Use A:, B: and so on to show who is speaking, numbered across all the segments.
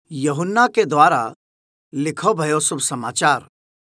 A: यूहन्ना के द्वारा लिखो भयो शुभ समाचार।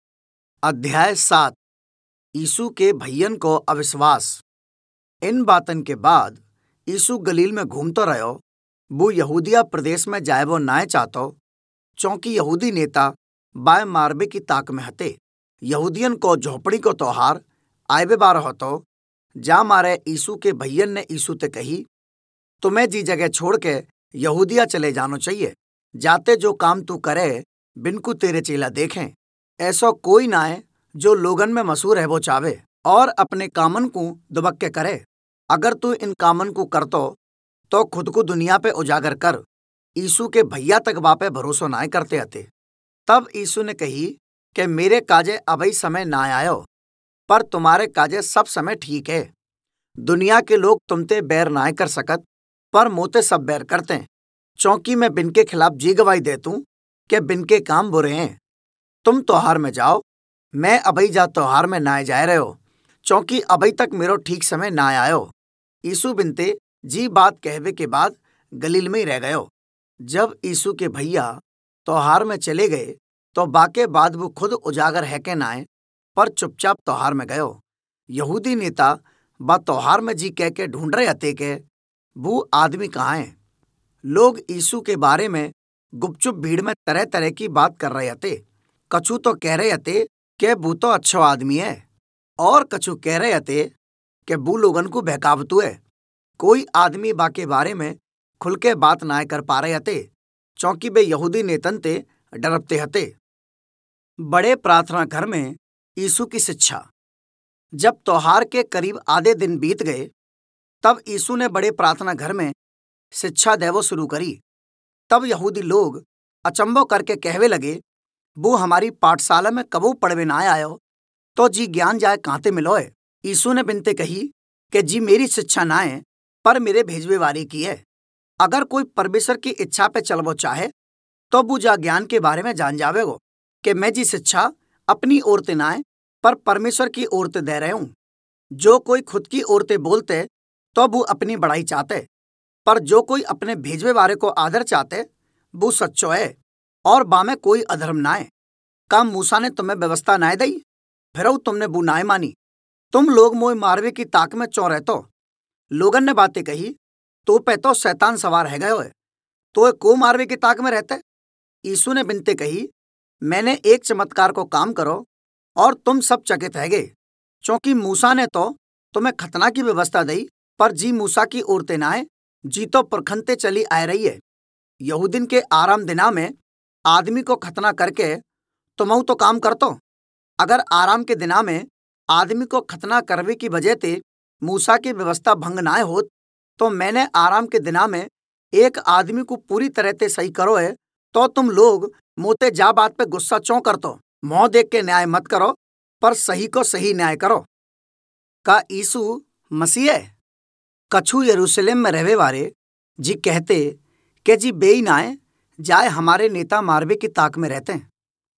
A: अध्याय 7। यीशु के भैयन को अविश्वास। इन बातन के बाद यीशु गलील में घूमतो रहो। वो यहूदिया प्रदेश में जायबो नाय चाहतो, चौंकि यहूदी नेता बाय मारबे की ताक में हते। यहूदियन को झोपड़ी को त्योहार आयबे बार होतो। जा मारे यीशु के भैयन ने यीशु ते कही, तुम्हें जी जगह छोड़ के यहूदिया चले जानो चाहिए। जाते जो काम तू करे बिनको तेरे चेला देखें। ऐसा कोई ना है जो लोगन में मशहूर है वो चावे और अपने कामन को दुबक के करे। अगर तू इन कामन को करतो तो खुद को दुनिया पे उजागर कर। यीशु के भैया तक बापे भरोसा ना करते हते। तब यीशु ने कही कि मेरे काजे अभी समय ना आयो, पर तुम्हारे काजे सब समय ठीक है। दुनिया के लोग तुमते बैर ना कर सकत, पर मोते सब बैर करते, चौंकि मैं बिन के खिलाफ जी गवाही देतूं कि बिन के काम बुरे हैं। तुम त्योहार में जाओ, मैं अभी जा त्योहार में ना जाए रहे हो, चौंकि अभी तक मेरो ठीक समय ना आयो। यीशु बिनते जी बात कहवे के बाद गलील में ही रह गयो। जब यीशु के भैया त्योहार में चले गए तो बाके बाद वो खुद उजागर है के नाए, पर चुपचाप त्योहार में गयो। यहूदी नेता बा त्योहार में जी कह के ढूंढ रहे हते के वो आदमी कहाँ है। लोग यीशु के बारे में गुपचुप भीड़ में तरह तरह की बात कर रहे हते। कछु तो कह रहे हते कि वो तो अच्छो आदमी है, और कछु कह रहे हते कि वो लोगन को बहकावतू है। कोई आदमी बाके बारे में खुल के बात ना कर पा रहे हते, चौंकि वे यहूदी नेतन ते डरते हते। बड़े प्रार्थना घर में यीशु की शिक्षा। जब त्योहार के करीब आधे दिन बीत गए, तब यीशु ने बड़े प्रार्थना घर में शिक्षा देवो शुरू करी। तब यहूदी लोग अचंभो करके कहवे लगे, वो हमारी पाठशाला में कबो पढ़वे ना आयो, तो जी ज्ञान जाए कांते मिलोए। यीशु ने बिनते कही कि जी मेरी शिक्षा ना है, पर मेरे भेजवे वाले की है। अगर कोई परमेश्वर की इच्छा पे चलबो चाहे तो वो जा ज्ञान के बारे में जान जावेगो कि मैं जी शिक्षा अपनी ओर ते ना है, पर परमेश्वर की ओर ते दे रहे हूं। जो कोई खुद की ओर ते बोलते तो वो अपनी बड़ाई चाहते, पर जो कोई अपने भेजवे वाले को आदर चाहते वो सच्चो है, और बामें कोई अधर्म ना है। काम मूसा ने तुम्हें व्यवस्था नाय दई, फिर तुमने वो नाय मानी। तुम लोग मोय मारवे की ताक में चौ रहतो। लोगन ने बातें कही, तो पे तो शैतान सवार है गयो है, तो को मारवे की ताक में रहते। यीशु ने बिनते कही, मैंने एक चमत्कार को काम करो और तुम सब चकित है गए, क्योंकि मूसा ने तो तुम्हें खतना की व्यवस्था दई, पर जी मूसा की ओर ते नाय, जी तो परखनते चली आ रही है। यहूदिन के आराम दिना में आदमी को खतना करके तुमऊ तो काम करतो। अगर आराम के दिना में आदमी को खतना करवे की वजह ते मूसा की व्यवस्था भंग ना होत, तो मैंने आराम के दिना में एक आदमी को पूरी तरह ते सही करो है, तो तुम लोग मोते जा बात पे गुस्सा चौं करतो। मुंह देख के न्याय मत करो, पर सही को सही न्याय करो। का यीशु मसीह है? कछु यरूशलेम में रहवे वाले जी कहते कि जी बेई नाए जाए हमारे नेता मारवे की ताक में रहते हैं।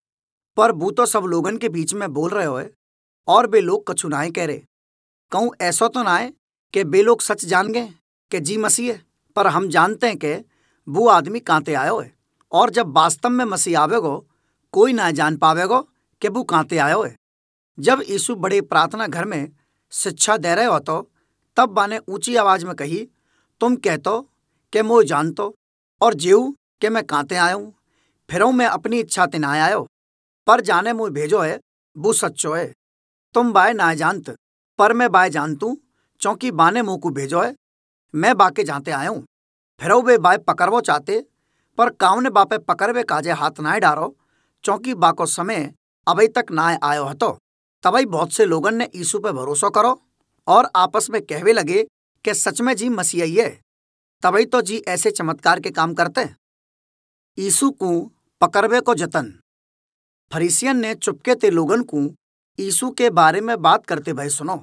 A: पर वो तो सब लोगन के बीच में बोल रहे हो, और बे लोग कछु नाए कह रहे। कहूँ ऐसा तो ना है कि बे लोग सच जान गए कि जी मसीह है, पर हम जानते हैं कि वो आदमी कांते आयो है, और जब वास्तव में मसीह आवेगो कोई ना जान पावेगो कि वो कांते आयो है। जब यीशु बड़े प्रार्थना घर में शिक्षा दे रहे हो तो तब बाने ऊंची आवाज में कही, तुम कहतो कि मोय जानतो और जेऊ कि मैं कांते आयो हूं। फिरऊ मैं अपनी इच्छा ते ना आयो, पर जाने मोय भेजो है वो सच्चो है। तुम बाय ना जानत, पर मैं बाय जानतू, चौंकि बाने मुँह को भेजो है। मैं बाके जाते आयो हूं। फिरऊ वे बाय पकड़वो चाहते, पर काऊ ने बापे पकड़वे काजे हाथ नाय डारो, चौंकि बाको समय अभी तक नाय आयो हतो। तबई बहुत से लोगन ने यीशु पे भरोसा करो और आपस में कहवे लगे कि सच में जी मसीह ही है। तबई तो जी ऐसे चमत्कार के काम करते। यीशु को पकड़वे को जतन। फरीसियन ने चुपके ते लोगन को यीशु के बारे में बात करते भय सुनो।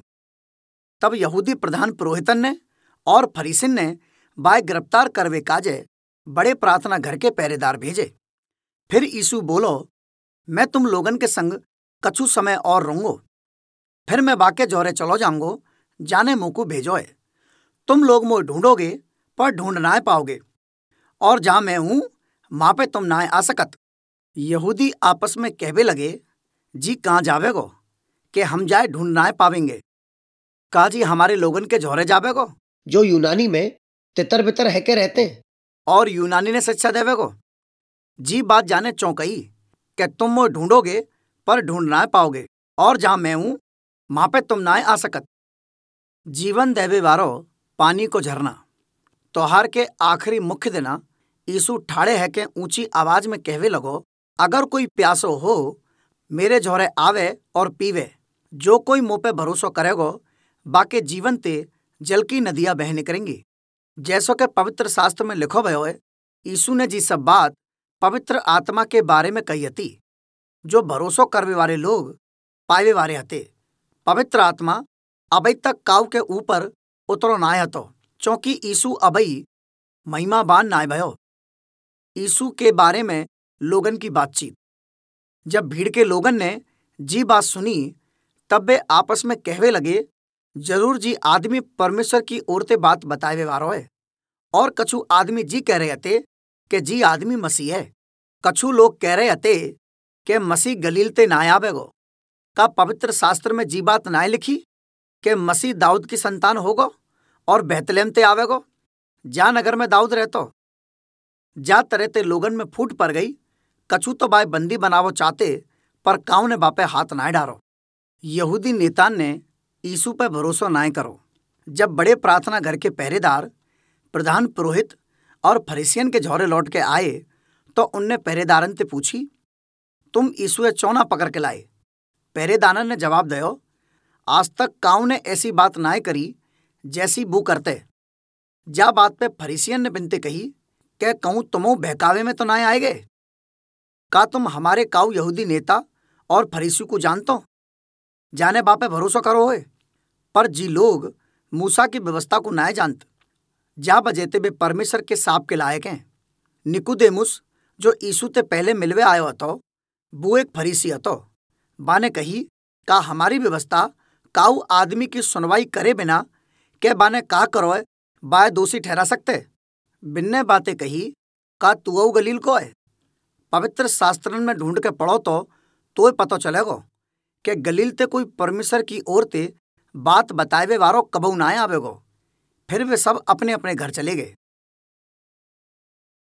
A: तब यहूदी प्रधान पुरोहितन ने और फरीसियन ने बाय गिरफ्तार करवे काजे बड़े प्रार्थना घर के पहरेदार भेजे। फिर यीशु बोलो, मैं तुम लोगन के संग कछु समय और रहूंगो, फिर मैं बाके जोरे चलो जाऊंगो, जाने मुँह को भेजो है। तुम लोग मोय ढूंढोगे, पर ढूंढ ना पाओगे, और जहां मैं हूं वहां पे तुम ना आ सकत। यहूदी आपस में कहवे लगे, जी कहाँ जावेगो कि हम जाए ढूंढ ना पावेंगे। का जी हमारे लोगन के झोरे जावेगो।
B: जो यूनानी में तितर बितर है के रहते हैं।
A: और यूनानी ने शिक्षा देवेगो। जी बात जाने चौंकई कि तुम वो ढूंढोगे पर ढूंढ ना पाओगे, और जहां मैं हूं वहां पे तुम ना आ सकत। जीवन देवे वारो पानी को झरना। त्योहार के आखिरी मुख्य दिना यीशु ठाड़े है के ऊंची आवाज में कहवे लगो, अगर कोई प्यासो हो मेरे झोरे आवे और पीवे। जो कोई मुंह पे भरोसा करेगो बाके जीवन ते जल की नदियां बह निकलेंगी। जैसो के पवित्र शास्त्र में लिखो भयो है, यीशु ने जी सब बात पवित्र आत्मा के बारे में कही हती, जो भरोसो करवे वाले लोग पावे वाले हते। पवित्र आत्मा अबई तक काऊ के ऊपर उतरो नाय हतो, चौंकि यीशु अबई महिमाबान नाय भयो। यीशु के बारे में लोगन की बातचीत। जब भीड़ के लोगन ने जी बात सुनी तब वे आपस में कहवे लगे, जरूर जी आदमी परमेश्वर की ओरते बात बतावे वारो है। और कछु आदमी जी कह रहे हते कि जी आदमी मसीह है। कछु लोग कह रहे हते कि मसीह गलील ते ना आवेगो। का पवित्र शास्त्र में जी बात ना लिखी कि मसीह दाऊद की संतान होगो और बेतलेहम ते आवेगो, जा नगर में दाऊद रहतो। जा तरह ते लोगन में फूट पड़ गई। कछु तो बाय बंदी बनावो चाहते, पर काऊ ने बापे हाथ ना डारो। यहूदी नेतान ने यीशु पर भरोसा ना करो। जब बड़े प्रार्थना घर के पहरेदार, प्रधान पुरोहित और फरीसियन के झोरे लौट के आए तो उनने पहरेदारन ते पूछी, तुम यीशु चौना पकड़ के लाए। पहरेदारन ने जवाब दयो, आज तक काऊ ने ऐसी बात ना करी जैसी बू करते। जा बात पे फरीसियन ने बिनती कही कि कहूँ तुमो बहकावे में तो ना आएगे। का तुम हमारे काऊ यहूदी नेता और फरीसी को जानतो, जाने बापे भरोसा करो होए। पर जी लोग मूसा की व्यवस्था को ना जानत, जा बजेते वे परमेश्वर के साप के लायक हैं। निकुदेमुस जो यीशु ते पहले मिलवे आयो हतो, वो एक फरीसी हतो। बाने कही, का हमारी व्यवस्था काऊ आदमी की सुनवाई करे बिना के बाने का करो बाय दोषी ठहरा सकते। बिन्ने बातें कही, का तू गलील को है। पवित्र शास्त्रन में ढूंढ के पढ़ो तो पता चलेगो कि गलील ते कोई परमेश्वर की ओर ते बात बतावे वारो कबू ना आवेगो। फिर वे सब अपने अपने घर चले गए।